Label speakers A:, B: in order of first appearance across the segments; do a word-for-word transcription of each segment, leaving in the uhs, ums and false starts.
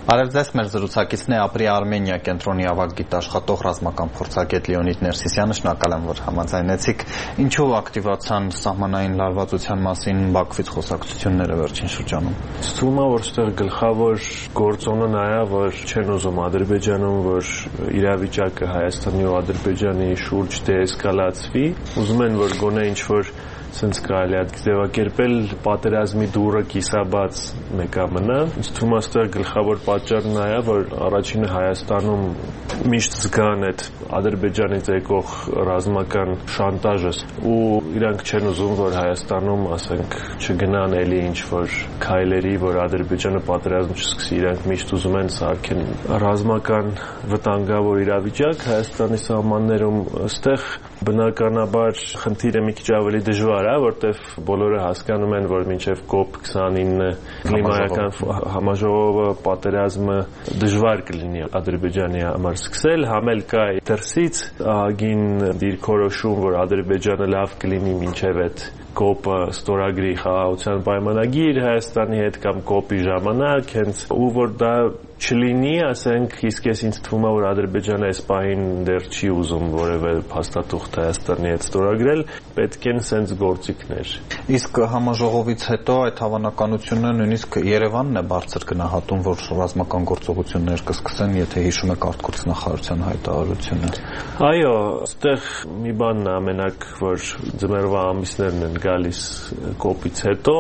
A: Արև ձեզ մեր զրուցակիցն է ապրի Արմենիա կենտրոնի ավագ գիտաշխատող ռազմական փորձագետ Լեոնիդ Ներսիսյանը, շնորհակալ եմ, որ համաձայնեցիք։ Ինչու ակտիվացան սահմանային լարվածության մասին Բաքվից խոսակցությունները վերջին շրջանում։
B: Թվում է, որ այստեղ գլխավոր գործոնը նա է, որ չեն ուզում Ադրբեջանում, որ իրավիճակը Հայաստանի ու Ադրբեջանի շուրջ դեէսկալացվի, ուզում են, որ գոնե ինչ-որ Սենց կարելի է ձևակերպել պատերազմի դուռը կիսաբաց մեկա մնա։ Ինձ թվում է այստեղ գլխավոր պատճառն նա է, որ առաջինը Հայաստանում միշտ զգան այդ Ադրբեջանից եկող ռազմական շանտաժը ու իրանք չեն ուզում, որ Հայաստանում, ասենք, չգնան էլի ինչ-որ քայլերի, որ Ադրբեջանը պատերազմ չսկսի, իրանք միշտ ուզում են սարքեն ռազմական վտանգավոր իրավիճակ Հայաստանի սահմաններում, այստեղ բնականաբար խնդիրը մի քիչ ավելի դժվար է, որտեղ բոլորը հասկանում են, որ մինչև կոպ քսանինը կլիմայական համաժողովը պատերազմը դժվար կլինի Ադրբեջանի համար սկսել, համել կա դրսից ահագին դիրքորոշում, որ Ադրբեջանը լավ կլինի մինչև այդ կոպը ստորագրի խաղաղության պայմանագիր Հայաստանի հետ կամ կոպի ժամանակ, հենց ու որ դա չլինի, ասենք, իսկ ես ինձ թվում է, որ Ադրբեջանը այս պահին դեռ չի ուզում որևէ փաստաթուղթ Հայաստանի հետ ստորագրել, պետք են սենց գործիքներ։
A: Իսկ համաժողովից հետո այդ հավանականությունը նույնիսկ Երևանն է բարձր գնահատում, որ ռազմական գործողություններ կսկսեն, եթե հիշում եք արտգործ նախարարության հայտարարությունը։
B: Այո, այստեղ մի բանն է ամենակ, որ ձմեռվա ամիսներն են գալիս կոպից հետո,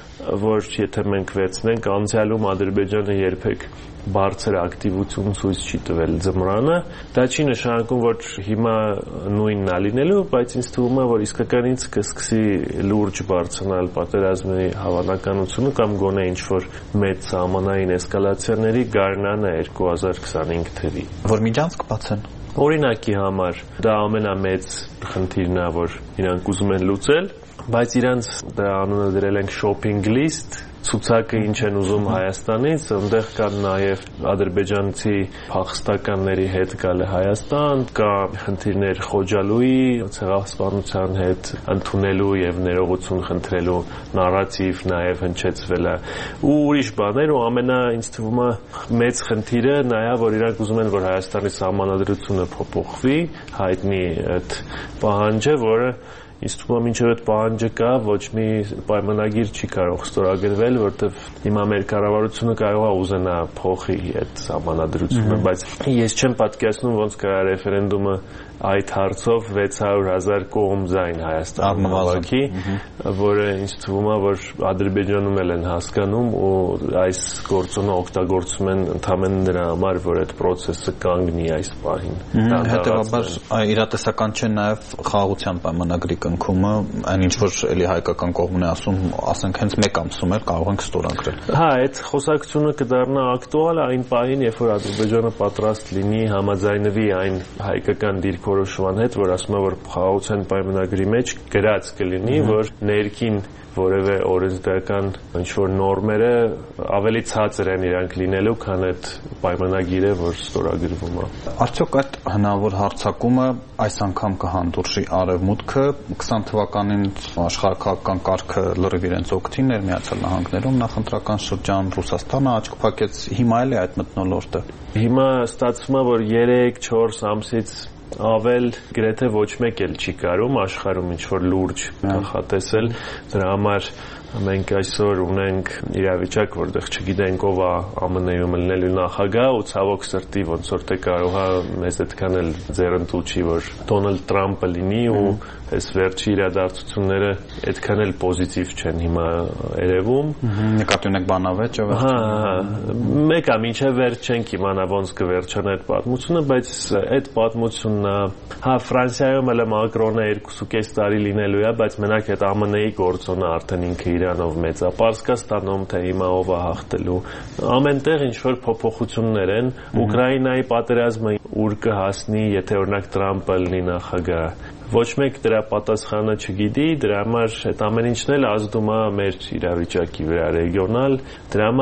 B: որ եթե մենք վերցնենք անցյալում Ադրբեջանը երբեք բարձր ակտիվություն ցույց չի տվել ձմռանը, դա չի նշանակում, որ հիմա նույնն է լինելու, բայց ինձ թվում է, որ իսկականից կսկսի լուրջ բարձրանալ պատերազմի հավանականությունը կամ գոնե ինչ-որ մեծ սահմանային էսկալացիաների գարնանը երկու հազար քսանհինգ թվի։
A: Որ միջանցք բացեն։
B: Օրինակի համար դա ամենամեծ խնդիրն է, որ իրանք ուզում են լուծել, բայց իրանց դրա անունը դրել ենք shopping list, ցուցակը ինչ են ուզում Հայաստանից, այնտեղ կան նաև ադրբեջանցի փախստականների հետ գալը Հայաստան, կա խնդիրներ Խոջալույի ցեղասպանության հետ ընդունելու եւ ներողություն խնդրելու նարատիվ նաև հնչեցվել է ու ուրիշ բաներ ու ամենա ինձ թվում է մեծ խնդիրը նա է, որ իրանք ուզում են, որ Հայաստանի սահմանադրությունը փոփոխվի, հայտնի այդ պահանջը, որը Ինձ թվում է մինչև այդ պահանջը կա, ոչ մի պայմանագիր չի կարող ստորագրվել, որտեղ հիմա մեր կառավարությունը կարող է ուզենա փոխի այդ սահմանադրությունը, բայց ես չեմ պատկերացնում ոնց կա ռեֆերենդումը այդ հարցով վեց հարյուր հազար կողմ ձայն Հայաստանում հավաքի, որը ինձ թվում է, որ Ադրբեջանում էլ են հասկանում ու այս գործոնը օգտագործում են ընդհանրապես դրա համար, որ այդ process-ը կանգնի այս պահին։
A: Հետևաբար իրատեսական չէ նաև խաղաղության պայմանագրի կնքումը, այն ինչ որ էլի հայկական կողմն է ասում, ասենք հենց մեկ ամսում էլ կարող ենք ստորագրել։
B: Հա, այդ խոսակցությունը կդառնա ակտուալ այն պահին, երբ որ Ադրբեջանը պատրաստ լինի համաձայնվի այն հայկական դիրքորոշման հետ, որ ասում է, որ խաղաղության պայմանագրի մեջ գրած կլինի, որ ներքին որևէ օրենսդրական ինչ-որ նորմերը ավելի ցածր են իրանք լինելու, քան այդ պայմանագիրը, որ ստորագրվում է։
A: Արդյոք այդ հնարավոր հարձակումը այս անգամ կհանդուրժի Արևմուտքը քսան թվականին աշխարհակաղակական կարգը լրիվ իրենց օգտին էր Միացյալ Նահանգներում նախընտրական շրջան, Ռուսաստանը աչք փակեց, հիմա էլ է այդ մթնոլորտը։
B: Հիմա ստացվում է, որ երեք չորս ամսից ավել գրեթե ոչ մեկ էլ չի կարում աշխարհում ինչ-որ լուրջ նախատեսել, դրա համար մենք այսօր ունենք իրավիճակ, որտեղ չգիտենք ով է ԱՄՆ-ում լինելու նախագահ ու ցավոք սրտի ոնց որ թե կարող է մեզ այդքան էլ ձեռնտու չի, որ Դոնալդ Թրամփը լինի ու այս վերջի իրադարձությունները այդքան էլ պոզիտիվ չեն հիմա երևում։
A: Նկատի ունեք բանավեճը։
B: Հա, մեկը մինչև վերջ չենք իմանա ոնց կվերջանա այդ պատմությունը, բայց այդ պատմությունն հա Ֆրանսիայում էլ Մակրոնը երկուսուկես տարի լինելու է, բայց մենակ այդ ԱՄՆ-ի գործոնը արդեն ինքը Իրանով մեծ է, Պարսկաստանում թե հիմա ով է հաղթելու, ամենտեղ ինչ-որ փոփոխություններ են, Ուկրաինայի պատերազմը ուր կհասնի, եթե օրինակ Թրամփը լինի նախագահ, ոչ մեկ դրա պատասխանը չգիտի, դրա համար այդ ամեն ինչն էլ ազդում է մեր իրավիճակի վրա ռեգիոնալ, դրա համար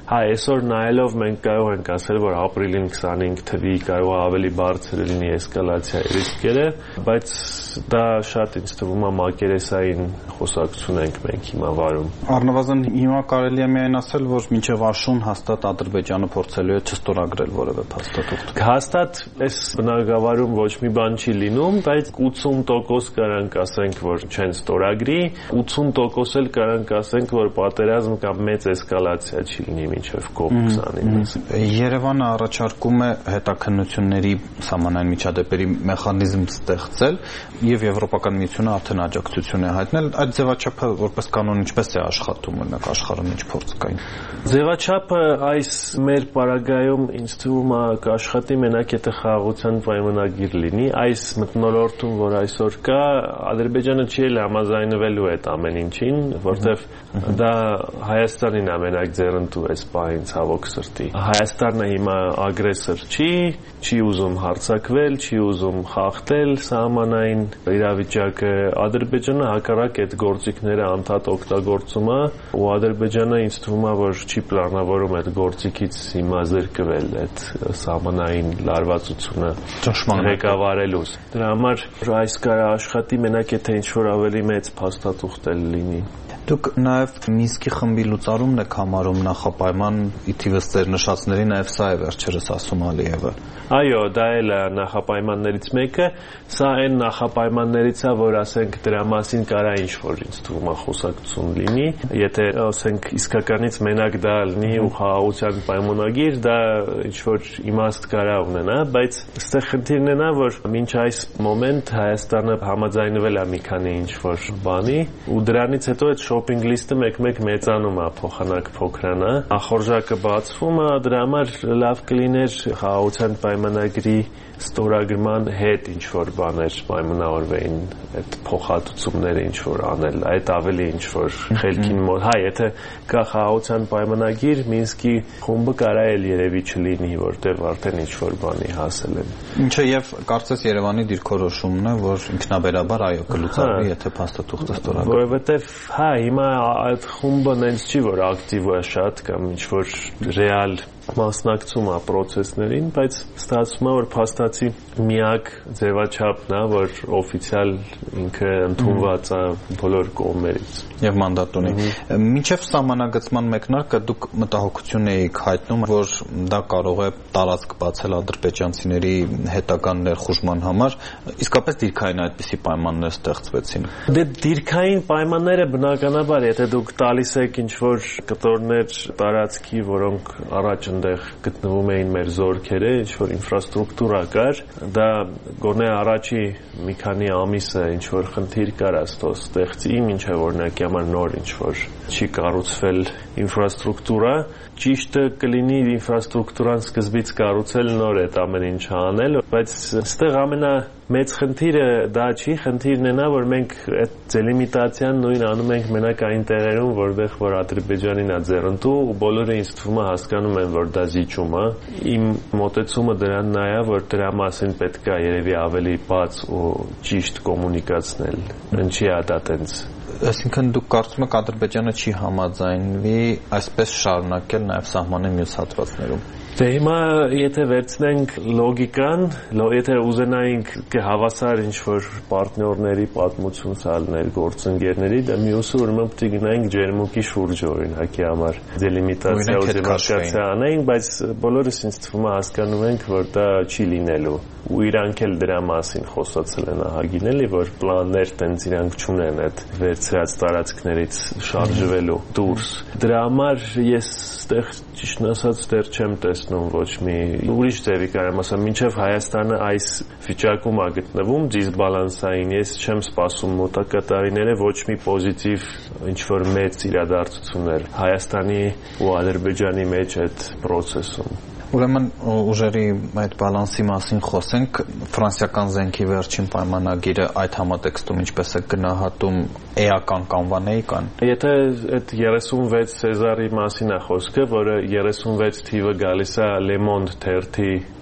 B: Հա, այսօր նայելով մենք կարող ենք ասել, որ ապրիլին քսանհինգ թվի կարող է ավելի բարձր լինի էսկալացիայի ռիսկերը, բայց դա շատ ինձ թվում է մակերեսային խոսակցություն ենք մենք հիմա վարում։
A: Առնվազն հիմա կարելի է միայն ասել, որ մինչև աշուն հաստատ Ադրբեջանը փորձելու է չստորագրել որևէ փաստաթուղթ։
B: Հաստատ այս բնագավառում ոչ մի բան չի լինում, բայց ութսուն տոկոս կարանք ասենք, որ չեն ստորագրի, ութսուն տոկոս էլ կարանք ասենք, որ պատերազմ կամ մեծ էսկալացիա չի լինի մինչև կոպ քսանինը։
A: Երևանը առաջարկում է հետաքննությունների սահմանային միջադեպերի մեխանիզմ ստեղծել եւ Եվրոպական միությունը արդեն աջակցություն է հայտնել։ Այդ ձևաչափը որպես կանոն ինչպես է աշխատում, օրինակ աշխարհում ինչ փորձ կային։
B: Ձևաչափը այս մեր պարագայում ինձ թվում է կաշխատի մենակ եթե խաղաղության պայմանագիր լինի, այս մթնոլորտում, որ այսօր կա, Ադրբեջանը չի էլ համաձայնվելու այդ ամեն ինչին, որտեվ դա Հայաստանին ամենակ ձեռնտու է սպային ցավոք սրտի։ Հայաստանը հիմա ագրեսոր չի, չի ուզում հարձակվել, չի ուզում խախտել սահմանային իրավիճակը, Ադրբեջանը հակառակ այդ գործիքները անդադ օգտագործում է, ու Ադրբեջանը ինձ թվում է, որ չի պլանավորում այդ գործիքից հիմա զրկվել այդ սահմանային լարվածությունը ղեկավարելուց։ Դրա համար այս կարա աշխատի մենակ եթե ինչ-որ ավելի մեծ փաստաթուղթ լինի։
A: Դուք նաև Մինսկի խմբի լուծարումն եք համարում նախապայման, ի թիվս ձեր նշածների նաև սա է վերջերս ասում Ալիևը։
B: Այո, դա էլ է նախապայմաններից մեկը, սա այն նախապայմաններից է, որ ասենք դրա մասին կարա ինչ-որ ինձ թվում է խոսակցություն լինի, եթե ասենք իսկականից մենակ դա լինի ու խաղաղության պայմանագիր, դա ինչ-որ իմաստ կարա ունենա, բայց այստեղ խնդիրն է նա, որ մինչ այս մոմենտ Հայաստանը համաձայնվել է մի քանի ինչ-որ բանի, ու դրանից հետո այդ շոփինգ լիստը մեկ-մեկ մեծանում է, փոխանակ փոքրանա, ախորժակը բացվում է, դրա համար լավ կլիներ խաղաղության պայմանագրի ստորագրման հետ ինչ-որ բաներ պայմանավորվեին, այդ փոխհատուցումները ինչ-որ անել, այդ ավելի ինչ-որ խելքին մոտ, հա, եթե կա խաղաղության պայմանագիր, Մինսկի խումբը կարա էլ երևի չլինի, որտեղ արդեն ինչ-որ բանի հասել են։
A: Ինչը եւ կարծես Երևանի դիրքորոշումն է, որ ինքնաբերաբար այո կլուծարվի, եթե փաստաթուղթը ստորագրվի։
B: Որովհետեւ, հա, հիմա այդ խումբը նենց չի, որ ակտիվ է շատ կամ ինչ-որ ռեալ մասնակցում է process-ներին, բայց ստացվում է, որ փաստացի միակ ձևաչափն է, որ օֆիցիալ ինքը ընդունված է բոլոր կողմերից
A: եւ մանդատ ունի։ Մինչեւ սահմանագծման մեկնարկը դուք մտահոգություն եք հայտնում, որ դա կարող է տարածք բացել ադրբեջանցիների հետագան ներխուժման համար, իսկապես դիրքային այդպիսի պայմաններ ստեղծվեցին։
B: Դե դիրքային պայմանները բնականաբար, եթե դուք տալիս եք ինչ-որ կտորներ տարածքի, որոնք առաջ այնտեղ գտնվում էին մեր զորքերը, ինչ-որ ինֆրաստրուկտուրա կար, դա գոնե առաջի մի քանի ամիսը ինչ-որ խնդիր կար աստոց ստեղծի, մինչև օրինակի համար նոր ինչ-որ չի կառուցվել ինֆրաստրուկտուրա, ճիշտը կլինի ինֆրաստրուկտուրան սկզբից կառուցել նոր այդ ամեն ինչը անել, բայց այստեղ ամենամեծ խնդիրը դա չի, խնդիրն է նա, որ մենք այդ դելիմիտացիան նույն անում ենք մենակ այն տեղերում, որտեղ որ Ադրբեջանին է ձեռնտու, ու բոլորը ինձ թվում է հասկանում են, որ դա զիջում է։ Իմ մոտեցումը դրանն է, որ դրա մասին պետք է երևի ավելի բաց ու ճիշտ կոմունիկացնել։ Ինչի է դա տենց։
A: Այսինքն դուք կարծում եք Ադրբեջանը չի համաձայնվի այսպես շարունակել նաև սահմանի մյուս հատվածներում։
B: Դե հիմա եթե վերցնենք լոգիկան, եթե ուզենայինք հավասար ինչ-որ պարտներների պատմություն սալնել գործընկերների, դա մյուսը ուրեմն պետք է գնայինք ջերմուկի շուրջը օրինակի համար դելիմիտացիա ու դեմարկացիա անենք, բայց բոլորս ինձ թվում է հասկանում ենք, որ դա չի լինելու, ու իրանք էլ դրա մասին խոսացել են ահագին էլի, որ պլաններ տենց իրանք չունեն այդ վերցրած տարածքներից շարժվելու դուրս։ Դրա համար ես այդտեղ ճիշտն ասած դեռ չեմ տեսնում ոչ մի ուրիշ ձևի կարեմ ասեմ, մինչև Հայաստանը այս վիճակում է գտնվում դիսբալանսային, ես չեմ սպասում մոտակա տարիները ոչ մի պոզիտիվ ինչ-որ մեծ իրադարձություններ Հայաստանի ու Ադրբեջանի մեջ այդ process-ում։
A: Ուրեմն ուժերի այդ բալանսի մասին խոսենք, ֆրանսիական զենքի վերջին պայմանագիրը այդ համատեքստում ինչպես է գնահատում, էական կանվաների կան։
B: Եթե այդ երեսունվեց Սեզարի մասին է խոսքը, որը երեսունվեց թիվը գալիս է Le Monde թերթի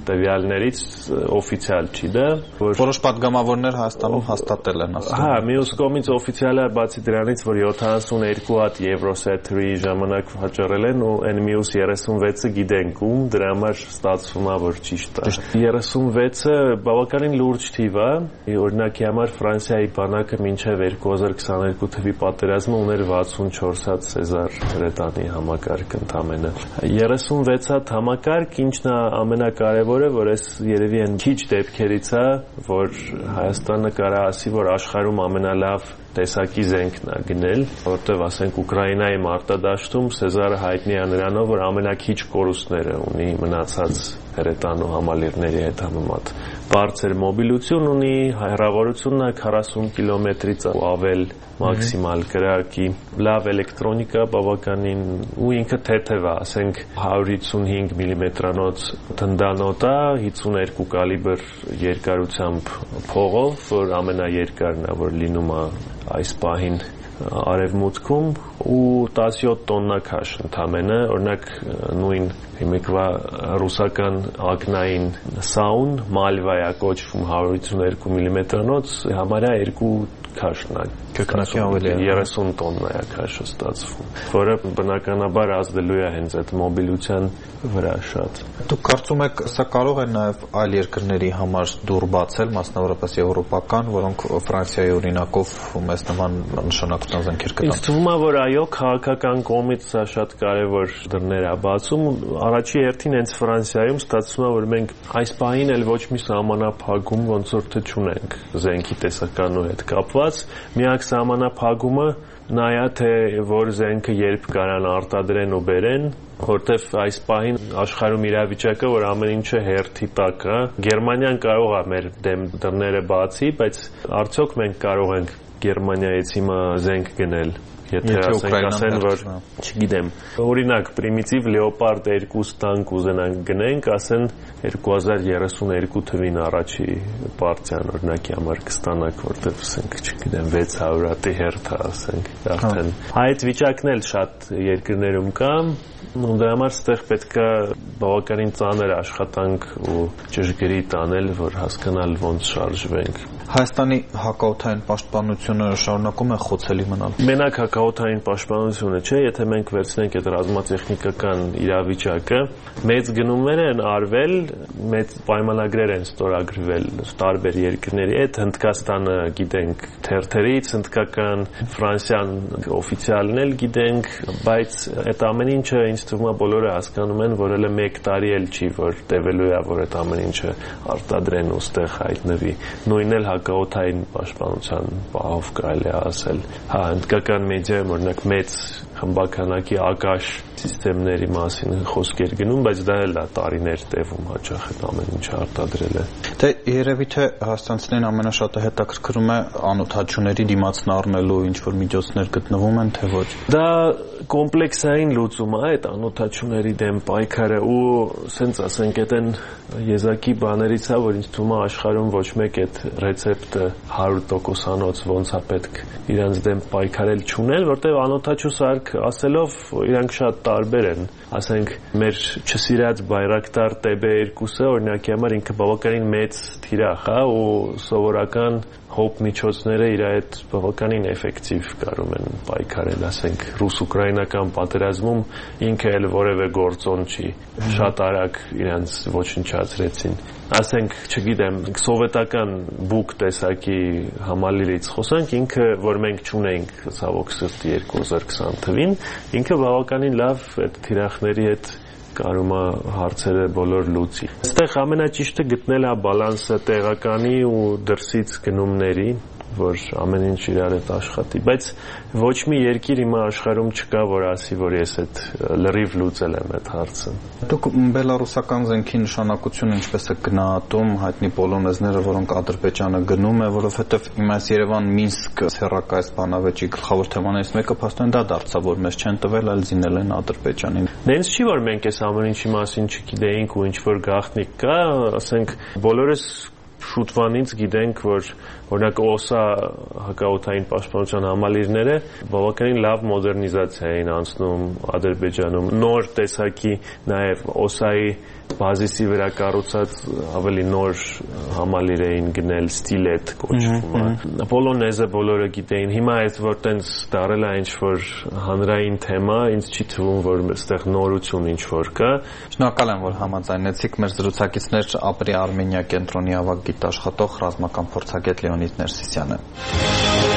B: տվյալներից օֆիցիալ չի դա, որ
A: որոշ падգամավորներ Հայաստանում հաստատել են ասում։
B: Հա, մյուս կողմից օֆիցիալ է բացի դրանից, որ յոթանասունհինգ հատ Eurosat-ի ժամանակ հաճարել են ու այն մյուս երեսունվեցը գիտենք ում, դրա համար ստացվում է, որ ճիշտ է։ երեսունվեցը բավականին լուրջ թիվ է, օրինակի համար Ֆրանսիայի բանակը մինչև երկու հազար քսաներկու թվականի պատերազմը ուներ վաթսունչորս հատ Սեզար հրետանի համակարգ ընդամենը։ երեսունվեց հատ համակարգ, ինչն է ամենակարևորը, որ այս երևի այն քիչ դեպքերից է, որ Հայաստանը կարա ասի, որ աշխարհում ամենալավ տեսակի զենքն է գնել, որտեղ ասենք Ուկրաինայի մարտադաշտում Սեզարը հայտնի է նրանով, որ ամենաքիչ կորուստները ունի մնացած հրետանու համալիրների հետ համեմատ։ Բարձր մոբիլություն ունի, հեռավորությունն է քառասուն կիլոմետրից ու ավել մաքսիմալ կրակի, լավ էլեկտրոնիկա բավականին ու ինքը թեթև է, ասենք հարյուր հիսունհինգ միլիմետրանոց թնդանոտ է, հիսունհինգ կալիբր երկարությամբ փողով, որ ամենաերկարն է, որ լինում է այս պահին արևմուտքում ու տասնյոթ տոննա քաշ ընդամենը, օրինակ նույն հիմիկվա ռուսական ակնային սաուն Մալվայա կոչվում հարյուր հիսունհինգ միլիմետրանոց, համարյա երկու քաշն է,
A: կրկնակի ավելի է
B: երեսուն տոննա է քաշը ստացվում, որը բնականաբար ազդելու է հենց այդ մոբիլության վրա շատ։
A: Դուք կարծում եք, սա կարող է նաև այլ երկրների համար դուռ բացել, մասնավորապես եվրոպական, որոնք Ֆրանսիայի օրինակով մեծ նման նշանակության զենքեր կտան։
B: Ինձ թվում է, որ այո, քաղաքական կողմից սա շատ կարևոր դռներ է բացում, առաջի հերթին հենց Ֆրանսիայում ստացվում է, որ մենք այս պահին էլ ոչ մի սահմանափակում ոնց որ թե չունենք զենքի տեսականու հետ կապված, միակ սահմանափակումը նա է, թե որ զենքը երբ կարան արտադրեն ու բերեն, որտեվ այս պահին աշխարհում իրավիճակը, որ ամեն ինչը հերթի տակ է, Գերմանիան կարող է մեր դեմ դռները բացի, բայց արդյոք մենք կարող ենք Գերմանիայից հիմա զենք գնել, եթե ասենք ասեն, որ չգիտեմ, օրինակ պրիմիտիվ Leopard երկու տանկ ուզենանք գնենք, ասեն երկու հազար երեսունհինգ թվին առաջի պարտիան օրինակի համար կստանանք, որտեղ ասենք, չգիտեմ, վեց հարյուր հատի հերթ է, ասենք, արդեն։ Այդ վիճակն էլ շատ երկրներում կա, ու դրա համար ստեղ պետք է բավականին ծանր աշխատանք ու ճշգրիտ անել, որ հասկանալ ոնց շարժվենք։
A: Հայաստանի հակաօդային պաշտպանությունը շարունակում է խոցելի մնալ։
B: Մենակ հակաօդային պաշտպանությունը չէ, եթե մենք վերցնենք այդ ռազմատեխնիկական իրավիճակը, մեծ գնումներ են արվել, մեծ պայմանագրեր են ստորագրվել տարբեր երկրների հետ, Հնդկաստանը գիտենք թերթերից, հնդկական, Ֆրանսիան օֆիցիալն էլ գիտենք, բայց այդ ամեն ինչը ինձ թվում է բոլորը հասկանում են, որ հələ մեկ տարի էլ չի, որ տևելու է, որ այդ ամեն ինչը արտադրեն ու ստեղ հայտնվի։ Նույնն էլ հակաօդային պաշտպանության բաղով կարելի է ասել։ Հա, հնդկական մեդիայում օրինակ մեծ խմբականակի ակաշ սիստեմների մասին խոսքեր գնում, բայց դա էլ է տարիներ տևում հաճախ այդ ամեն ինչը արտադրել է։
A: Դե երևի թե հայաստանցիներին ամենաշատը հետաքրքրում է անօդաչուների դիմացն առնելու ինչ որ միջոցներ գտնվում են, թե ոչ։
B: Դա կոմպլեքսային լուծում է այդ անօդաչուների դեմ պայքարը ու սենց ասենք այդ այն եզակի բաներից է, որ ինձ թվում է աշխարհում ոչ մեկ այդ ռեցեպտը հարյուր տոկոսանոց ոնց է պետք իրանց դեմ պայքարել չունել, որտեղ անօդաչու սարք ասելով իրանք շատ տարբեր են, ասենք մեր չսիրած Բայրակտար T B երկուսը օրինակի համար ինքը բավականին մեծ թիրախ է ու սովորական հոп միջոցները իր այդ բավականին էֆեկտիվ կարում են պայքարել, ասենք ռուս-ուկրաինական պատերազմում ինքը էլ որևէ գործոն չի, շատ արագ իրանց ոչնչացրեցին։ Ասենք, չգիտեմ, սովետական բուկ տեսակի համալիրից խոսանք, ինքը, որ մենք չունենք ցավոք սրտի երկու հազար քսան թվին, ինքը բավականին լավ այդ թիրախների հետ կարում է հարցերը բոլոր լուծի։ Այստեղ ամենաճիշտը գտնել է բալանսը տեղականի ու դրսից գնումների, որ ամեն ինչ իրար հետ աշխատի, բայց ոչ մի երկիր հիմա աշխարհում չկա, որ ասի, որ ես այդ լրիվ լուծել եմ այդ հարցը։
A: Դուք բելարուսական զենքի նշանակությունը ինչպես է գնահատում հայտնի պոլոնեզները, որոնք Ադրբեջանը գնում է, որովհետև հիմա այս Երևան-Մինսկ սեռակայս բանավեճի գլխավոր թեմաներից մեկը փաստորեն դա դարձավ, որ մեզ չեն տվել, այլ զինել են Ադրբեջանին։
B: Նենց չի, որ մենք այս ամեն ինչի մասին չգիտեինք ու ինչ որ գաղտնիք կա, ասենք բոլորս շուտվանից գիտենք, որ օրինակ օսա հակաօդային պաշտպանության համալիրները բավականին լավ մոդեռնիզացիա էին անցնում Ադրբեջանում։ Նոր տեսակի նաև օսայի բազիսի վրա կառուցած ավելի նոր համալիր էին գնել, Ստիլետ կոչվում է։ Պոլոնեզը բոլորը գիտեին։ Հիմա այդ որ տենց դարել է ինչ-որ հանրային թեմա, ինձ չի թվում, որ այստեղ նորություն ինչ-որ կա։
A: Շնորհակալ եմ, որ համաձայնեցիք։ Մեր զրուցակիցներ Ապրի Արմենիա կենտրոնի ավագ գիտաշխատող ռազմական փորձագետ Լեոնիդ Ներսիսյանը։